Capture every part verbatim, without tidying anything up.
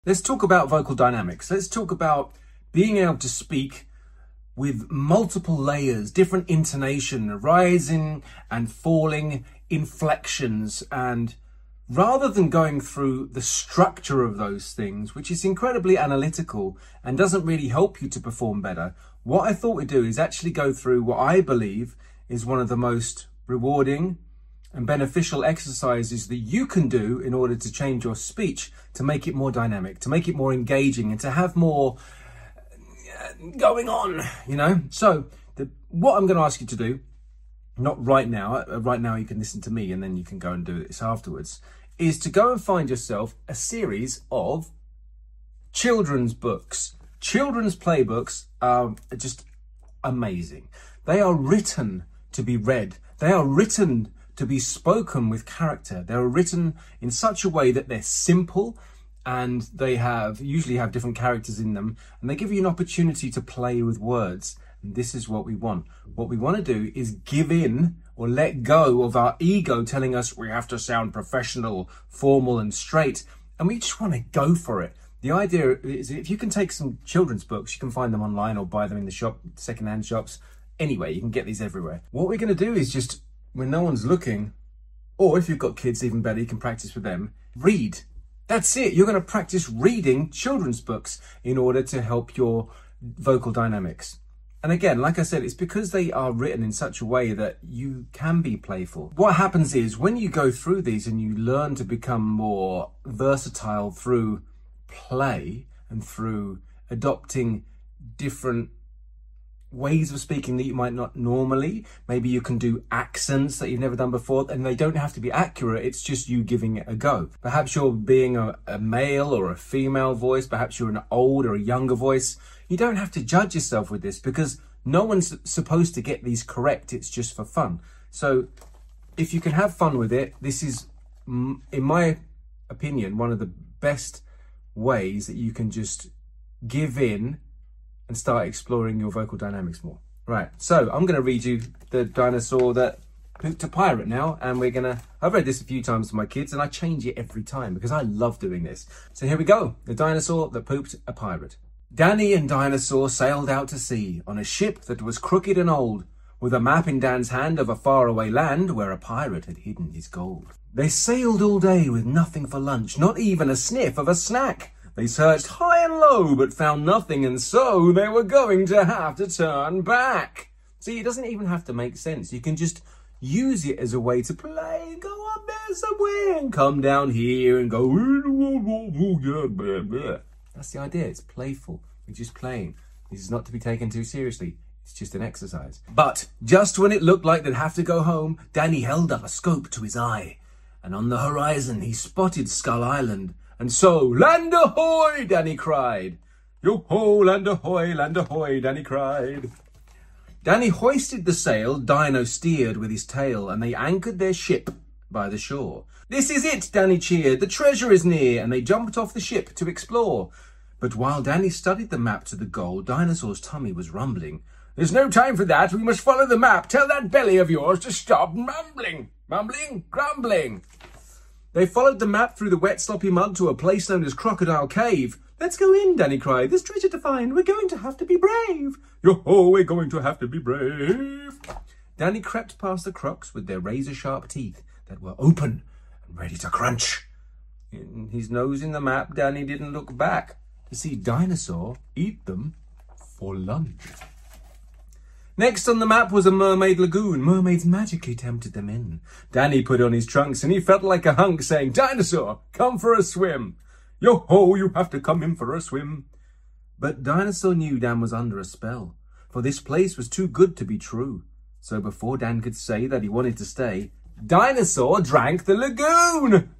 Let's talk about vocal dynamics. Let's talk about being able to speak with multiple layers, different intonation, rising and falling inflections. And rather than going through the structure of those things, which is incredibly analytical and doesn't really help you to perform better, what I thought we'd do is actually go through what I believe is one of the most rewarding and beneficial exercises that you can do in order to change your speech, to make it more dynamic, to make it more engaging, and to have more going on, you know? So the, what I'm going to ask you to do, not right now, right now you can listen to me and then you can go and do this afterwards, is to go and find yourself a series of children's books. Children's playbooks are just amazing. They are written to be read. They are written to be spoken with character. They're written in such a way that they're simple, and they have usually have different characters in them, and they give you an opportunity to play with words. And this is what we want. What we want to do is give in or let go of our ego telling us we have to sound professional, formal and straight, and we just want to go for it. The idea is if you can take some children's books, you can find them online or buy them in the shop, secondhand shops. Anyway, you can get these everywhere. What we're going to do is just, when no one's looking, or if you've got kids, even better, you can practice with them, read. That's it. You're going to practice reading children's books in order to help your vocal dynamics. And again, like I said, it's because they are written in such a way that you can be playful. What happens is when you go through these and you learn to become more versatile through play and through adopting different ways of speaking that you might not normally. Maybe you can do accents that you've never done before, and they don't have to be accurate. It's just you giving it a go. Perhaps you're being a, a male or a female voice. Perhaps you're an old or a younger voice. You don't have to judge yourself with this because no one's supposed to get these correct. It's just for fun. So if you can have fun with it, this is, in my opinion, one of the best ways that you can just give in and start exploring your vocal dynamics more. Right, so I'm going to read you the dinosaur that pooped a pirate now, and we're going to, I've read this a few times to my kids and I change it every time because I love doing this. So here we go, the dinosaur that pooped a pirate. Danny and Dinosaur sailed out to sea on a ship that was crooked and old, with a map in Dan's hand of a faraway land where a pirate had hidden his gold. They sailed all day with nothing for lunch, not even a sniff of a snack. They searched high and low, but found nothing, and so they were going to have to turn back. See, it doesn't even have to make sense. You can just use it as a way to play, go up there somewhere, and come down here and go... That's the idea. It's playful. We're just playing. This is not to be taken too seriously. It's just an exercise. But just when it looked like they'd have to go home, Danny held up a scope to his eye, and on the horizon he spotted Skull Island. And so, land ahoy, Danny cried. Yo-ho, land ahoy, land ahoy, Danny cried. Danny hoisted the sail, Dino steered with his tail, and they anchored their ship by the shore. This is it, Danny cheered, the treasure is near, and they jumped off the ship to explore. But while Danny studied the map to the goal, Dinosaur's tummy was rumbling. There's no time for that, we must follow the map. Tell that belly of yours to stop mumbling. Mumbling, grumbling. They followed the map through the wet, sloppy mud to a place known as Crocodile Cave. Let's go in, Danny cried. There's treasure to find. We're going to have to be brave. Yo-ho, we're going to have to be brave. Danny crept past the crocs with their razor-sharp teeth that were open and ready to crunch. In his nose in the map, Danny didn't look back to see Dinosaur eat them for lunch. Next on the map was a mermaid lagoon. Mermaids magically tempted them in. Danny put on his trunks and he felt like a hunk, saying, Dinosaur, come for a swim. Yo-ho, you have to come in for a swim. But Dinosaur knew Dan was under a spell, for this place was too good to be true. So before Dan could say that he wanted to stay, Dinosaur drank the lagoon.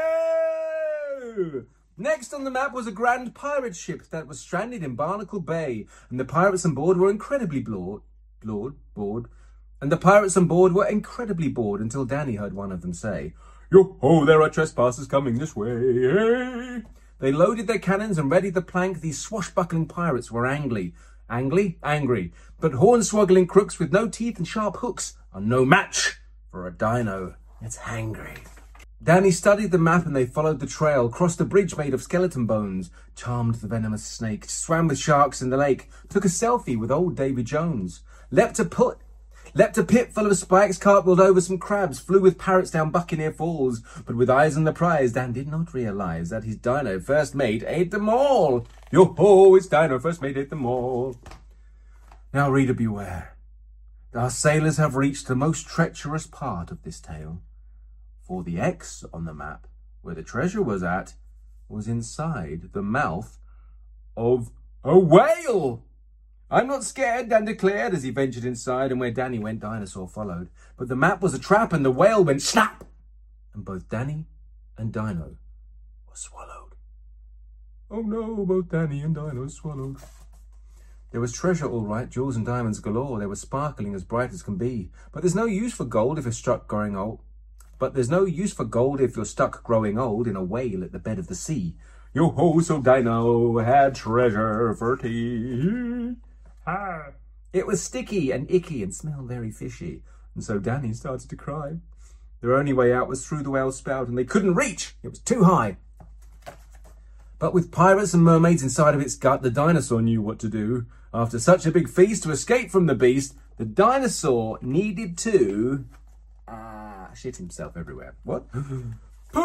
Oh! Next on the map was a grand pirate ship that was stranded in Barnacle Bay, and the pirates on board were incredibly bored. Lord, bored, and the pirates on board were incredibly bored until Danny heard one of them say, Yo-ho, there are trespassers coming this way. They loaded their cannons and readied the plank. These swashbuckling pirates were angry. Angry? Angry. But horn-swoggling crooks with no teeth and sharp hooks are no match for a dino that's hangry. Danny studied the map and they followed the trail, crossed a bridge made of skeleton bones, charmed the venomous snake, swam with sharks in the lake, took a selfie with old Davy Jones, leapt a put, leapt a pit full of spikes, cartwheeled over some crabs, flew with parrots down Buccaneer Falls, but with eyes on the prize, Dan did not realise that his dino first mate ate them all. Yo-ho, it's Dino first mate ate them all. Now, reader, beware. Our sailors have reached the most treacherous part of this tale. For the X on the map, where the treasure was at, was inside the mouth of a whale. I'm not scared, Dan declared as he ventured inside, and where Danny went, Dinosaur followed. But the map was a trap and the whale went snap, and both Danny and Dino were swallowed. Oh no, both Danny and Dino swallowed. There was treasure all right, jewels and diamonds galore. They were sparkling as bright as can be. But there's no use for gold if you're struck growing old. But there's no use for gold if you're stuck growing old in a whale at the bed of the sea. Yo-ho, so Dino had treasure for tea. Ah. It was sticky and icky and smelled very fishy. And so Danny started to cry. Their only way out was through the whale's spout, and they couldn't reach. It was too high. But with pirates and mermaids inside of its gut, the dinosaur knew what to do. After such a big feast, to escape from the beast, the dinosaur needed to... Ah, shit himself everywhere. What? Poo!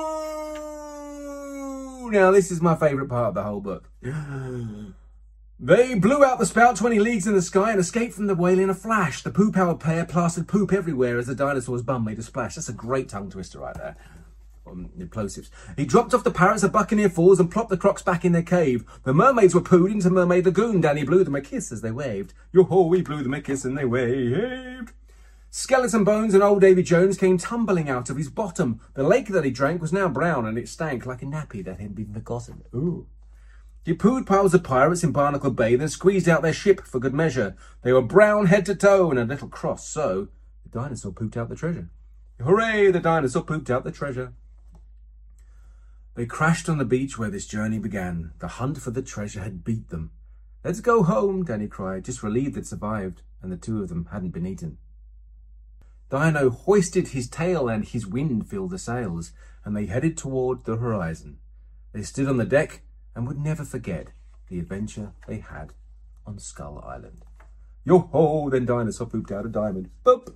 Now, this is my favourite part of the whole book. They blew out the spout twenty leagues in the sky and escaped from the whale in a flash. The poo-powered pair plastered poop everywhere as the dinosaur's bum made a splash. That's a great tongue twister right there. Um, the plosives. He dropped off the parrots at Buccaneer Falls and plopped the crocs back in their cave. The mermaids were pooed into Mermaid Lagoon. Danny blew them a kiss as they waved. Yo-ho, we blew them a kiss and they waved. Skeleton Bones and old Davy Jones came tumbling out of his bottom. The lake that he drank was now brown and it stank like a nappy that had been forgotten. Ooh. He pooed piles of pirates in Barnacle Bay, then squeezed out their ship for good measure. They were brown head to toe and a little cross, so the dinosaur pooped out the treasure. Hooray, the dinosaur pooped out the treasure. They crashed on the beach where this journey began. The hunt for the treasure had beat them. Let's go home, Danny cried, just relieved they'd survived and the two of them hadn't been eaten. Dino hoisted his tail and his wind filled the sails, and they headed toward the horizon. They stood on the deck and would never forget the adventure they had on Skull Island. Yo-ho, then Dinosaur pooped out a diamond. Boop!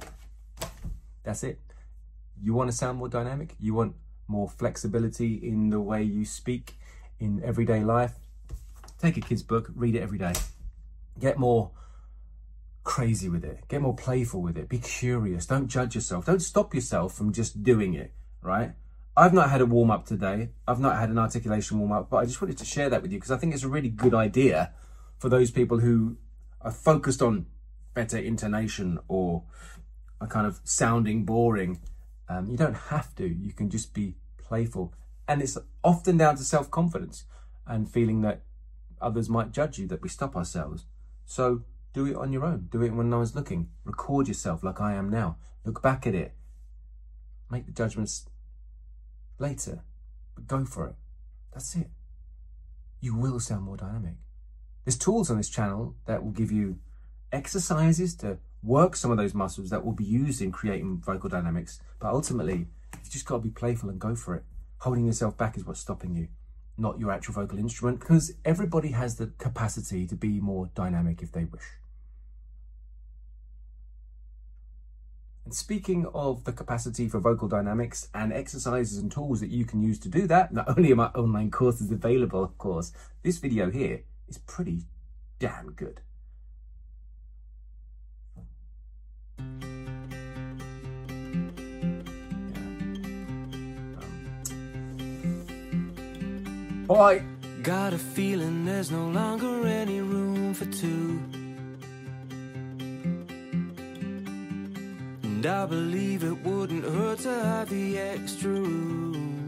That's it. You want to sound more dynamic? You want more flexibility in the way you speak in everyday life? Take a kid's book, read it every day. Get more crazy with it. Get more playful with it. Be curious. Don't judge yourself. Don't stop yourself from just doing it, right? I've not had a warm-up today. I've not had an articulation warm-up, but I just wanted to share that with you because I think it's a really good idea for those people who are focused on better intonation or are kind of sounding boring. Um, you don't have to. You can just be playful. And it's often down to self-confidence and feeling that others might judge you, that we stop ourselves. So do it on your own. Do it when no one's looking. Record yourself like I am now. Look back at it. Make the judgments later, but go for it. That's it. You will sound more dynamic. There's tools on this channel that will give you exercises to work some of those muscles that will be used in creating vocal dynamics. But ultimately, you've just got to be playful and go for it. Holding yourself back is what's stopping you, not your actual vocal instrument, because everybody has the capacity to be more dynamic if they wish. And speaking of the capacity for vocal dynamics and exercises and tools that you can use to do that, not only are my online courses available, of course, this video here is pretty damn good. Um, bye. Got a feeling there's no longer any room for two. And I believe it wouldn't hurt to have the extra room.